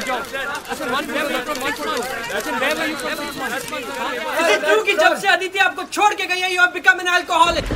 True कि जब से अदिति आपको छोड़ के गई है, you have become an alcoholic.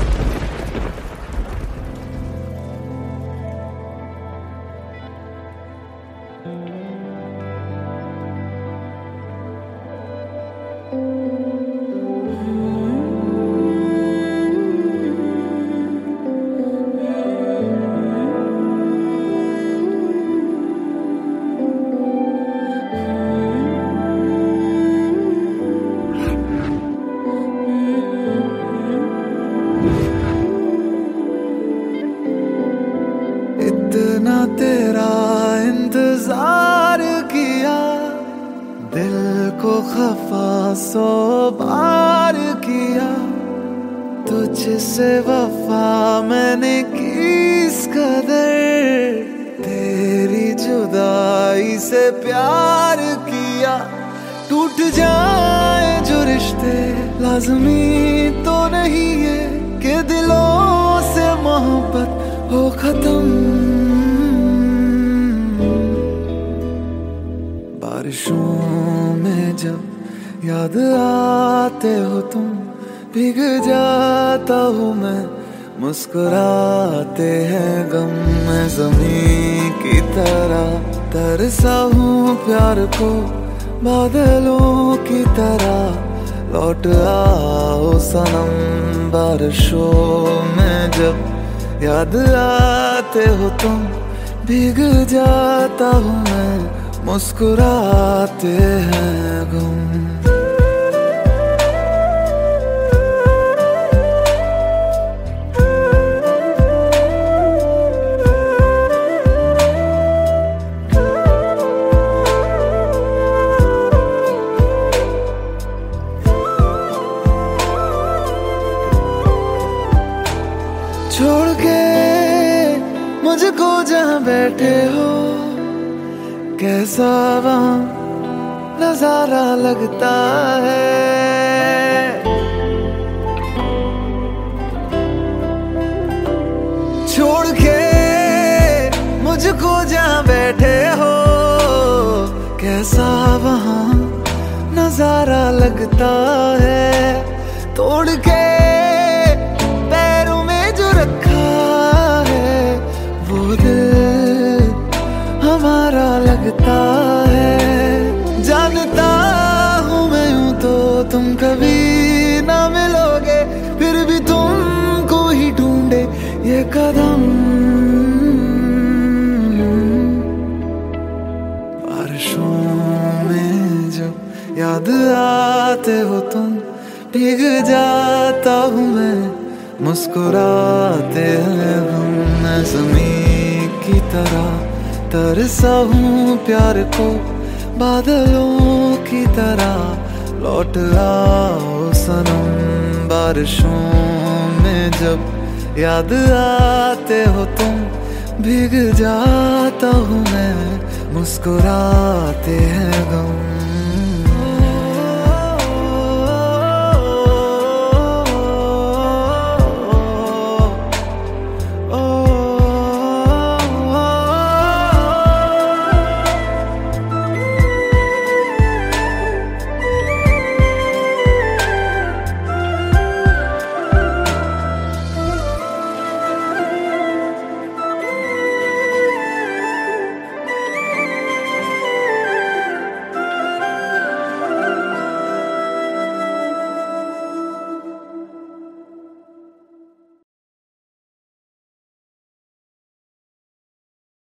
इतना तेरा इंतजार किया, दिल को खफा 100 बार किया, तुझसे वफा मैंने की इस कदर, तेरी जुदाई से प्यार किया। टूट जाए जो रिश्ते लाज़मी तो नहीं है कि दिलों से मोहब्बत हो खत्म। बारिशों में जब याद आते हो तुम, भीग जाता हूँ मैं, मुस्कुराते हैं गम में ज़मीं की तरह, तरसा हूँ प्यार को बादलों की तरह, लौट आओ सनम। बारिशों में जब याद आते हो तुम, भीग जाता हूँ मैं, मुस्कुराते हैं गम। छोड़ के मुझको जहाँ बैठे हो, कैसा वहाँ नजारा लगता है। छोड़ के मुझको जहाँ बैठे हो, कैसा वहाँ नजारा लगता है। तोड़ के पैरों में जो रखा है, वो दिल हमारा लगता है। जानता हूँ मैं यूं तो तुम कभी ना मिलोगे, फिर भी तुमको ही ढूंढे ये कदम। बारिशों में जब याद आते हो तुम, भीग जाता हूँ मैं, मुस्कुराते हैं हम। मैं ज़मीं की तरह तरसा हूँ प्यार को बादलों की तरह, लौट आओ सनम। बारिशों में जब याद आते हो तुम, भीग जाता हूँ मैं, मुस्कुराते हैं गम।